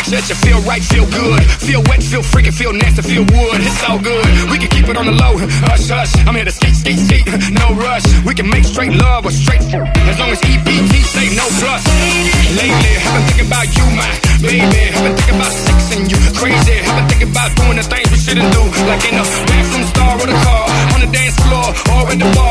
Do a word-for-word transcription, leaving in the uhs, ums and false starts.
Let you feel right, feel good. Feel wet, feel freaky, feel nasty, feel wood. It's all good. We can keep it on the low. Hush, hush. I'm here to skate, skate, skate. No rush. We can make straight love or straight as long as E P T say no plus. Lately, I've been thinking about you, my baby. I've been thinking about sex and you crazy. I've been thinking about doing the things we shouldn't do, like in a bathroom stall with a car, on the dance floor or in the bar.